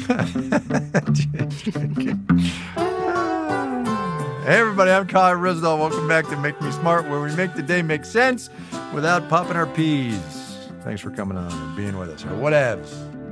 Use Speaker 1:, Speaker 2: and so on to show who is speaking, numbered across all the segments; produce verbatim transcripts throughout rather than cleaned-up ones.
Speaker 1: Hey, everybody, I'm Kyle Rizdal. Welcome back to Make Me Smart, where we make the day make sense without popping our peas. Thanks for coming on and being with us. Or whatevs.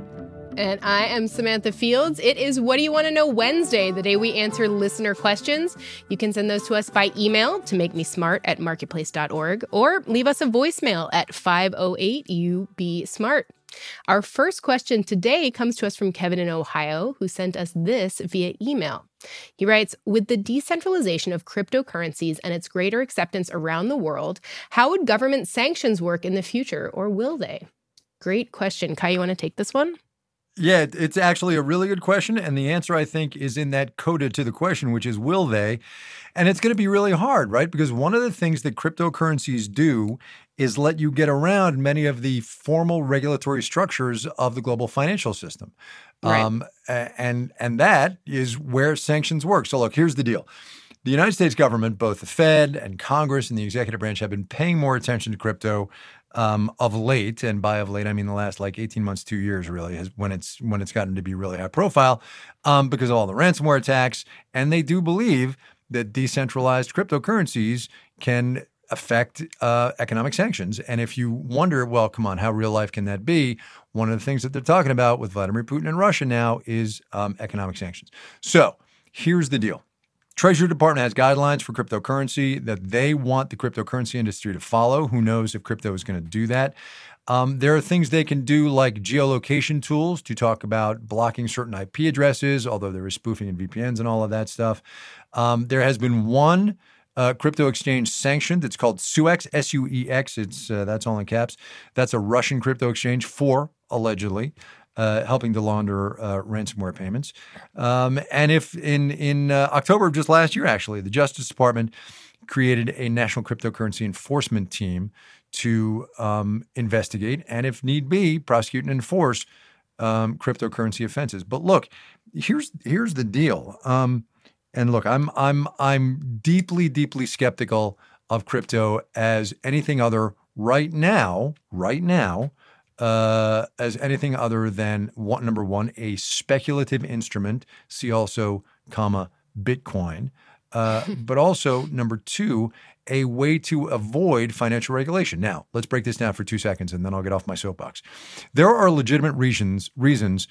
Speaker 2: And I am Samantha Fields. It is What Do You Want to Know Wednesday, the day we answer listener questions. You can send those to us by email to makemesmart at marketplace dot org or leave us a voicemail at five oh eight U B SMART. Our first question today comes to us from Kevin in Ohio, who sent us this via email. He writes, with the decentralization of cryptocurrencies and its greater acceptance around the world, how would government sanctions work in the future, or will they? Great question. Kai, you want to take this one?
Speaker 1: Yeah, it's actually a really good question. And the answer, I think, is in that coda to the question, which is, will they? And it's going to be really hard, right? Because one of the things that cryptocurrencies do is let you get around many of the formal regulatory structures of the global financial system.
Speaker 2: Right.
Speaker 1: Um, and, and that is where sanctions work. So look, here's the deal. The United States government, both the Fed and Congress and the executive branch, have been paying more attention to crypto um, of late. And by of late, I mean the last like eighteen months, two years really, has when it's when it's gotten to be really high profile um, because of all the ransomware attacks. And they do believe that decentralized cryptocurrencies can affect uh, economic sanctions. And if you wonder, well, come on, how real life can that be? One of the things that they're talking about with Vladimir Putin and Russia now is um, economic sanctions. So here's the deal. Treasury Department has guidelines for cryptocurrency that they want the cryptocurrency industry to follow. Who knows if crypto is going to do that? Um, there are things they can do like geolocation tools to talk about blocking certain I P addresses, although there is spoofing and V P Ns and all of that stuff. Um, there has been one uh, crypto exchange sanctioned. It's called Suex, S U E X. It's uh, that's all in caps. That's a Russian crypto exchange for, allegedly, Uh, helping to launder uh, ransomware payments. Um, and if in in uh, October of just last year, actually, the Justice Department created a national cryptocurrency enforcement team to um, investigate and, if need be, prosecute and enforce um, cryptocurrency offenses. But look, here's here's the deal. Um, and look, I'm I'm I'm deeply deeply skeptical of crypto as anything other right now. Right now. Uh, as anything other than one, number one, a speculative instrument. See also, comma, Bitcoin. Uh, but also, number two, a way to avoid financial regulation. Now, let's break this down for two seconds, and then I'll get off my soapbox. There are legitimate reasons reasons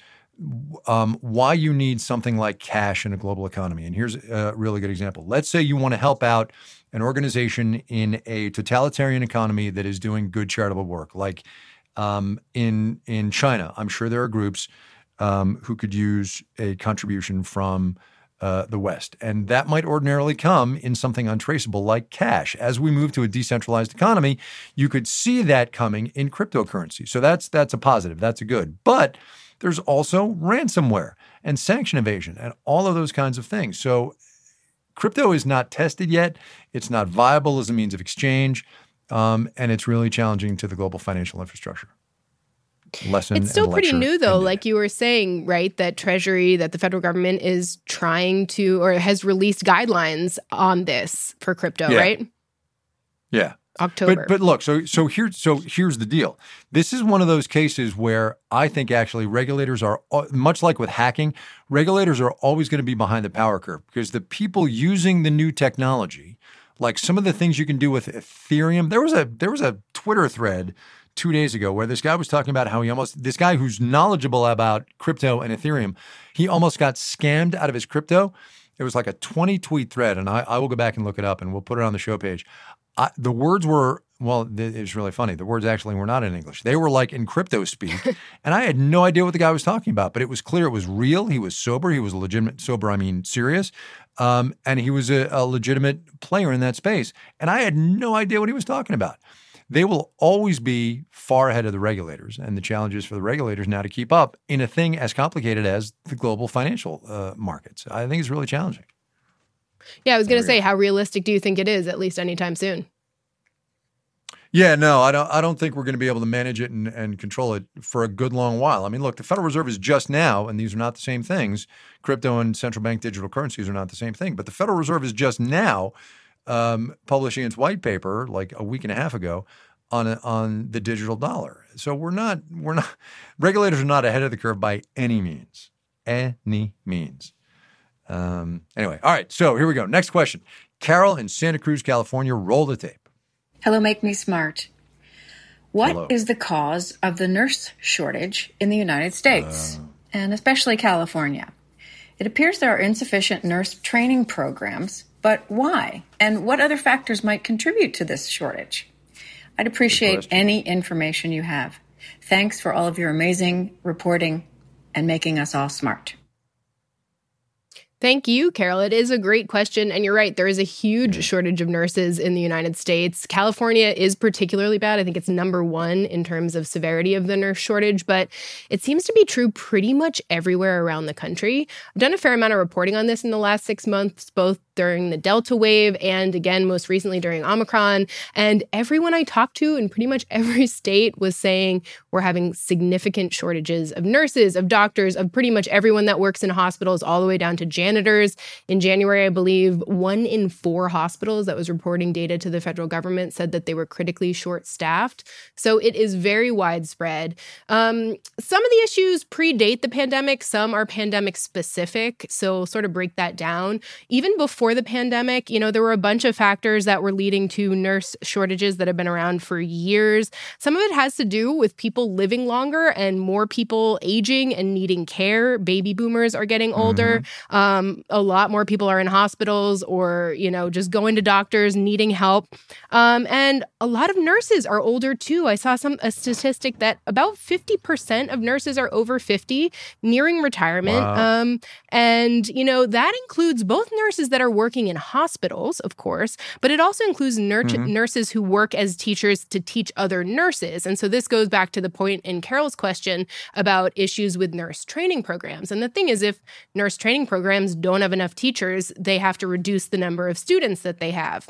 Speaker 1: um, why you need something like cash in a global economy. And here's a really good example. Let's say you want to help out an organization in a totalitarian economy that is doing good charitable work, like Um, in in China. I'm sure there are groups um, who could use a contribution from uh, the West. And that might ordinarily come in something untraceable like cash. As we move to a decentralized economy, you could see that coming in cryptocurrency. So that's that's a positive. That's a good. But there's also ransomware and sanction evasion and all of those kinds of things. So crypto is not tested yet. It's not viable as a means of exchange. Um, and it's really challenging to the global financial infrastructure. Lesson
Speaker 2: it's still
Speaker 1: and
Speaker 2: pretty new, though,
Speaker 1: ended.
Speaker 2: like you were saying, right, that Treasury, that the federal government is trying to or has released guidelines on this for crypto,
Speaker 1: Yeah.
Speaker 2: right?
Speaker 1: Yeah.
Speaker 2: October.
Speaker 1: But but look, so so here so here's the deal. This is one of those cases where I think actually regulators are, much like with hacking, regulators are always going to be behind the power curve because the people using the new technology, like some of the things you can do with Ethereum. There was a there was a Twitter thread two days ago where this guy was talking about how he almost, this guy who's knowledgeable about crypto and Ethereum, he almost got scammed out of his crypto. It was like a twenty tweet thread, and I, I will go back and look it up and we'll put it on the show page. I, the words were, well, it was really funny. The words actually were not in English. They were like in crypto speak. And I had no idea what the guy was talking about, but it was clear it was real. He was sober. He was legitimate, sober, I mean, serious. Um, and he was a, a legitimate player in that space. And I had no idea what he was talking about. They will always be far ahead of the regulators, and the challenge is for the regulators now to keep up in a thing as complicated as the global financial uh, markets. I think it's really challenging.
Speaker 2: Yeah, I was going to say, how realistic do you think it is, at least anytime soon?
Speaker 1: Yeah, no, I don't. I don't think we're going to be able to manage it and, and control it for a good long while. I mean, look, the Federal Reserve is just now, and these are not the same things. Crypto and central bank digital currencies are not the same thing. But the Federal Reserve is just now um, publishing its white paper, like a week and a half ago, on a, on the digital dollar. So we're not we're not regulators are not ahead of the curve by any means. any means. Um, anyway, all right, so here we go. Next question. Carol in Santa Cruz, California, roll the tape.
Speaker 3: Hello, Make Me Smart. What
Speaker 1: Hello.
Speaker 3: is the cause of the nurse shortage in the United States, uh, and especially California? It appears there are insufficient nurse training programs, but why? And what other factors might contribute to this shortage? I'd appreciate any information you have. Thanks for all of your amazing reporting and making us all smart.
Speaker 2: Thank you, Carol. It is a great question. And you're right, there is a huge shortage of nurses in the United States. California is particularly bad. I think it's number one in terms of severity of the nurse shortage, but it seems to be true pretty much everywhere around the country. I've done a fair amount of reporting on this in the last six months, both during the Delta wave and again, most recently during Omicron. And everyone I talked to in pretty much every state was saying we're having significant shortages of nurses, of doctors, of pretty much everyone that works in hospitals, all the way down to janitors. In January, I believe one in four hospitals that was reporting data to the federal government said that they were critically short-staffed. So it is very widespread. Um, some of the issues predate the pandemic. Some are pandemic specific. So sort of break that down. Even before the pandemic, you know, there were a bunch of factors that were leading to nurse shortages that have been around for years. Some of it has to do with people living longer and more people aging and needing care. Baby boomers are getting older. Mm-hmm. Um, a lot more people are in hospitals or, you know, just going to doctors, needing help. Um, and a lot of nurses are older too. I saw some a statistic that about fifty percent of nurses are over fifty, nearing retirement.
Speaker 1: Wow.
Speaker 2: Um, and, you know, that includes both nurses that are working in hospitals, of course, but it also includes nur- mm-hmm. nurses who work as teachers to teach other nurses. And so this goes back to the point in Carol's question about issues with nurse training programs. And the thing is, if nurse training programs don't have enough teachers, they have to reduce the number of students that they have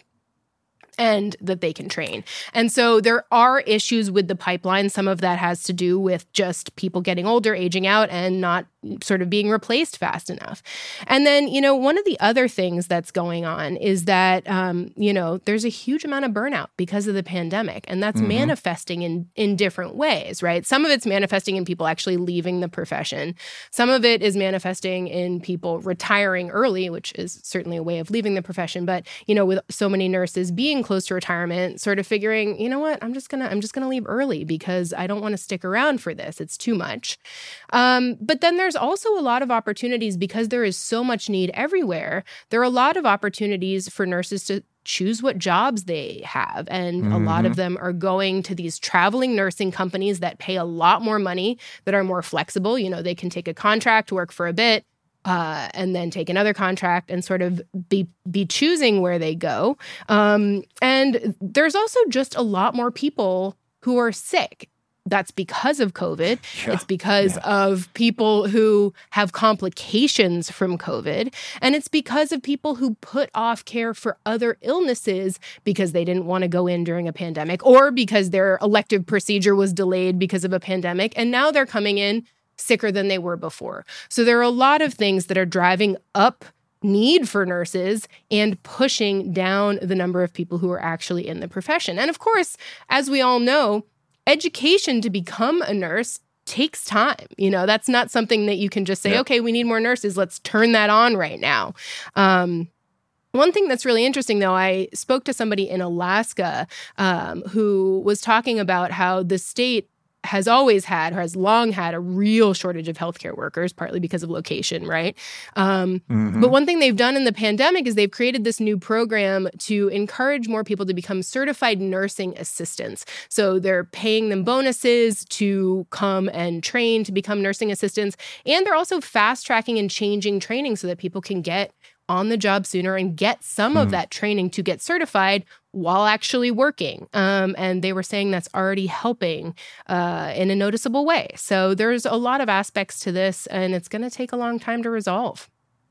Speaker 2: and that they can train. And so there are issues with the pipeline. Some of that has to do with just people getting older, aging out, and not sort of being replaced fast enough. And then, you know, one of the other things that's going on is that, um, you know, there's a huge amount of burnout because of the pandemic, and that's mm-hmm. manifesting in, in different ways, right? Some of it's manifesting in people actually leaving the profession. Some of it is manifesting in people retiring early, which is certainly a way of leaving the profession. But, you know, with so many nurses being close to retirement, sort of figuring, you know what, I'm just gonna, I'm just gonna leave early because I don't want to stick around for this. It's too much. Um, but then there's also a lot of opportunities because there is so much need everywhere. There are a lot of opportunities for nurses to choose what jobs they have. And mm-hmm. a lot of them are going to these traveling nursing companies that pay a lot more money, that are more flexible. You know, they can take a contract, work for a bit, Uh, and then take another contract and sort of be be choosing where they go. Um, and there's also just a lot more people who are sick. That's because of COVID. Yeah. It's because yeah. of people who have complications from COVID. And it's because of people who put off care for other illnesses because they didn't want to go in during a pandemic, or because their elective procedure was delayed because of a pandemic. And now they're coming in sicker than they were before. So there are a lot of things that are driving up need for nurses and pushing down the number of people who are actually in the profession. And of course, as we all know, education to become a nurse takes time. You know, that's not something that you can just say, yeah. okay, we need more nurses, let's turn that on right now. Um, One thing that's really interesting, though, I spoke to somebody in Alaska um, who was talking about how the state has always had, or has long had, a real shortage of healthcare workers, partly because of location, right? Um, mm-hmm. But one thing they've done in the pandemic is they've created this new program to encourage more people to become certified nursing assistants. So they're paying them bonuses to come and train to become nursing assistants. And they're also fast-tracking and changing training so that people can get on the job sooner and get some mm. of that training to get certified while actually working. Um, and they were saying that's already helping uh, in a noticeable way. So there's a lot of aspects to this, and it's going to take a long time to resolve.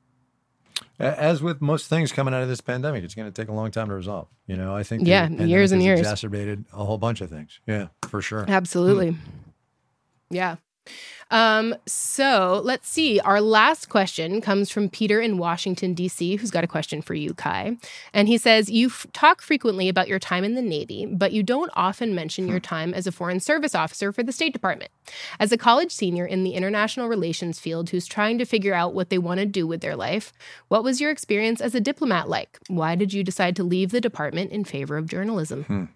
Speaker 1: As with most things coming out of this pandemic, it's going to take a long time to resolve. You know, I think
Speaker 2: yeah, years and years
Speaker 1: exacerbated a whole bunch of things. Yeah, for sure.
Speaker 2: Absolutely. Mm. Yeah. Um, so let's see. Our last question comes from Peter in Washington, D C, who's got a question for you, Kai. And he says, you f- talk frequently about your time in the Navy, but you don't often mention your time as a Foreign Service officer for the State Department. As a college senior in the international relations field who's trying to figure out what they want to do with their life, what was your experience as a diplomat like? Why did you decide to leave the department in favor of journalism?
Speaker 1: Hmm.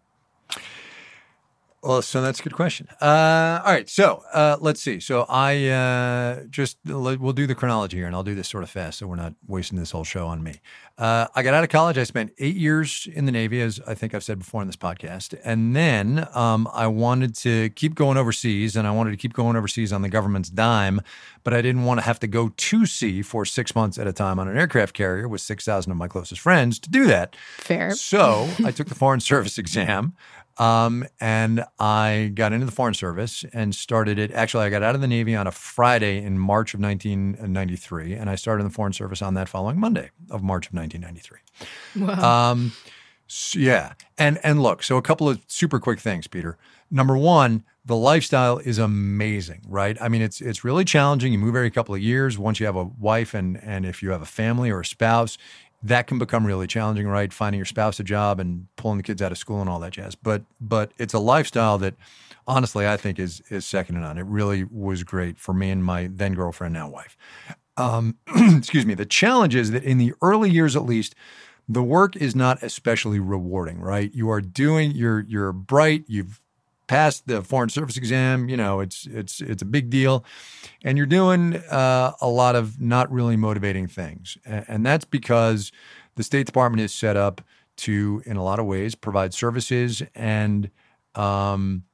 Speaker 1: Well, so that's a good question. Uh, all right, so uh, let's see. So I uh, just we'll do the chronology here, and I'll do this sort of fast, so we're not wasting this whole show on me. Uh, I got out of college. I spent eight years in the Navy, as I think I've said before in this podcast, and then um, I wanted to keep going overseas, and I wanted to keep going overseas on the government's dime, but I didn't want to have to go to sea for six months at a time on an aircraft carrier with six thousand of my closest friends to do that.
Speaker 2: Fair.
Speaker 1: So I took the Foreign Service exam. Um, and I got into the Foreign Service and started it. Actually, I got out of the Navy on a Friday in March of nineteen ninety-three, and I started in the Foreign Service on that following Monday of March of nineteen ninety-three.
Speaker 2: Wow.
Speaker 1: Um, so yeah. And, and look, so a couple of super quick things, Peter. Number one, the lifestyle is amazing, right? I mean, it's, it's really challenging. You move every couple of years. Once you have a wife and, and if you have a family or a spouse, that can become really challenging, right? Finding your spouse a job and pulling the kids out of school and all that jazz. But but it's a lifestyle that, honestly, I think is is second to none. It really was great for me and my then girlfriend, now wife. Um, excuse me. The challenge is that in the early years, at least, the work is not especially rewarding, right? You are doing, you're you're bright, you've passed the Foreign Service exam, you know, it's it's it's a big deal. And you're doing uh, a lot of not really motivating things. And, and that's because the State Department is set up to, in a lot of ways, provide services and um,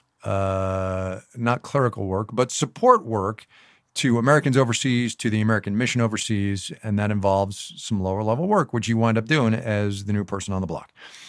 Speaker 1: uh, not clerical work, but support work to Americans overseas, to the American mission overseas. And that involves some lower level work, which you wind up doing as the new person on the block.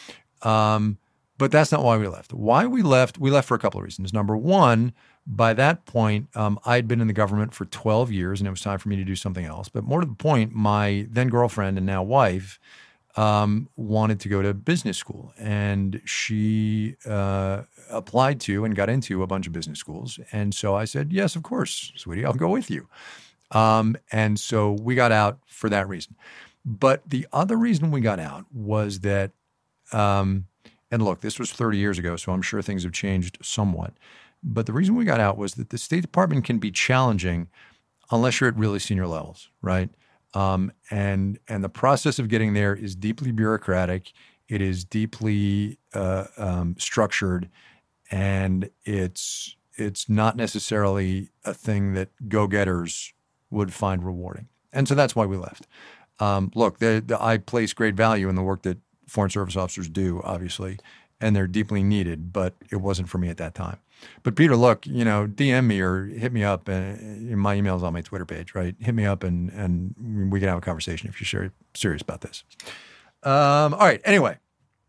Speaker 1: Um, But that's not why we left. Why we left, we left for a couple of reasons. Number one, by that point, um, I'd been in the government for twelve years and it was time for me to do something else. But more to the point, my then girlfriend and now wife um, wanted to go to business school. And she uh, applied to and got into a bunch of business schools. And so I said, yes, of course, sweetie, I'll go with you. Um, and so we got out for that reason. But the other reason we got out was that um, and look, this was thirty years ago, so I'm sure things have changed somewhat. But the reason we got out was that the State Department can be challenging unless you're at really senior levels, right? Um, and and the process of getting there is deeply bureaucratic. It is deeply uh, um, structured, and it's it's not necessarily a thing that go-getters would find rewarding. And so that's why we left. Um, look, the, the, I place great value in the work that Foreign Service officers do, obviously, and they're deeply needed, but it wasn't for me at that time. But Peter, look, you know, D M me or hit me up. Uh, my email's on my Twitter page, right? Hit me up and and we can have a conversation if you're ser- serious about this. Um, all right. Anyway,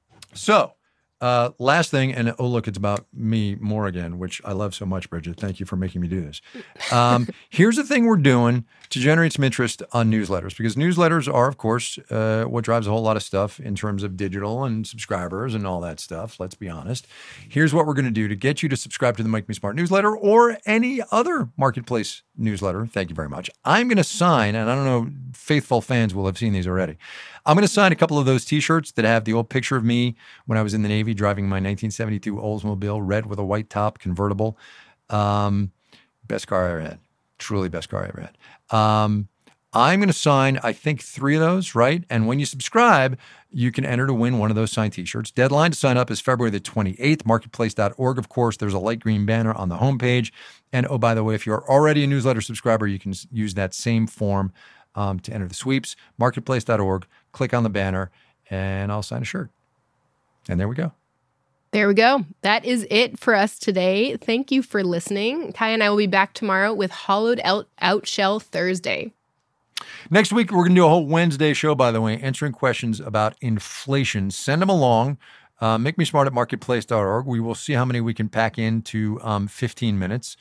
Speaker 1: so uh, last thing, and oh, look, it's about me more again, which I love so much, Bridget. Thank you for making me do this. Um, here's the thing we're doing to generate some interest on newsletters, because newsletters are, of course, uh, what drives a whole lot of stuff in terms of digital and subscribers and all that stuff. Let's be honest. Here's what we're going to do to get you to subscribe to the Make Me Smart newsletter or any other Marketplace newsletter. Thank you very much. I'm going to sign, and I don't know, faithful fans will have seen these already. I'm going to sign a couple of those T-shirts that have the old picture of me when I was in the Navy driving my nineteen seventy-two Oldsmobile, red with a white top, convertible. Um, best car I ever had. Truly best car I ever had. Um, I'm going to sign, I think, three of those, right? And when you subscribe, you can enter to win one of those signed T-shirts. Deadline to sign up is February the twenty-eighth, marketplace dot org. Of course, there's a light green banner on the homepage. And oh, by the way, if you're already a newsletter subscriber, you can use that same form um, to enter the sweeps, marketplace dot org. Click on the banner, and I'll sign a shirt. And there we go.
Speaker 2: There we go. That is it for us today. Thank you for listening. Kai and I will be back tomorrow with Hollowed Out, Out Shell Thursday.
Speaker 1: Next week, we're going to do a whole Wednesday show, by the way, answering questions about inflation. Send them along. Uh, make me smart at marketplace dot org. We will see how many we can pack into um, fifteen minutes.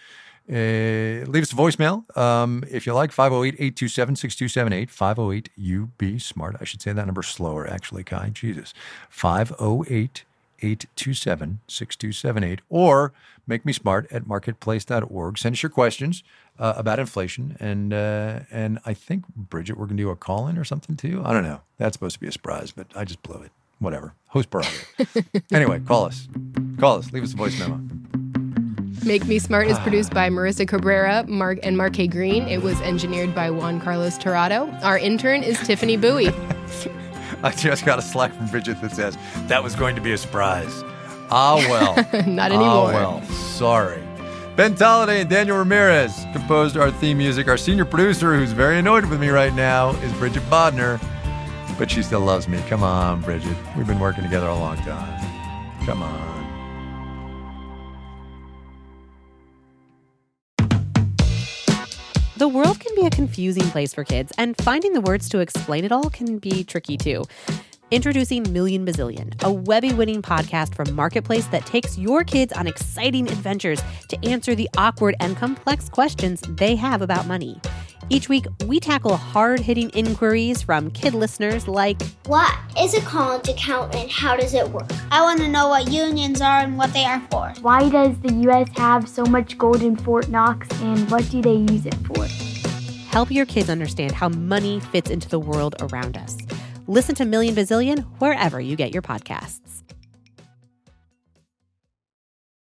Speaker 1: Uh, leave us a voicemail um, if you like, five oh eight, eight two seven, six two seven eight, five oh eight, U B SMART. I should say that number slower, actually, Kai. Jesus. five oh eight, eight two seven, six two seven eight, or make me smart at marketplace dot org. Send us your questions uh, about inflation. And uh, and I think, Bridget, we're going to do a call-in or something too. I don't know. That's supposed to be a surprise, but I just blew it. Whatever. Host prerogative. Anyway, call us. Call us. Leave us a voice memo.
Speaker 2: Make Me Smart is produced by Marissa Cabrera Mark, and Mark K. Green. It was engineered by Juan Carlos Torrado. Our intern is Tiffany Bowie.
Speaker 1: I just got a Slack from Bridget that says, that was going to be a surprise. Ah, well.
Speaker 2: Not anymore.
Speaker 1: Ah, well. Sorry. Ben Tolliday and Daniel Ramirez composed our theme music. Our senior producer, who's very annoyed with me right now, is Bridget Bodner. But she still loves me. Come on, Bridget. We've been working together a long time. Come on.
Speaker 4: The world can be a confusing place for kids, and finding the words to explain it all can be tricky too. Introducing Million Bazillion, a Webby-winning podcast from Marketplace that takes your kids on exciting adventures to answer the awkward and complex questions they have about money. Each week, we tackle hard-hitting inquiries from kid listeners like,
Speaker 5: what is a college account and how does it work? I want to know what unions are and what they are for.
Speaker 6: Why does the U S have so much gold in Fort Knox, and what do they use it for?
Speaker 4: Help your kids understand how money fits into the world around us. Listen to Million Bazillion wherever you get your podcasts.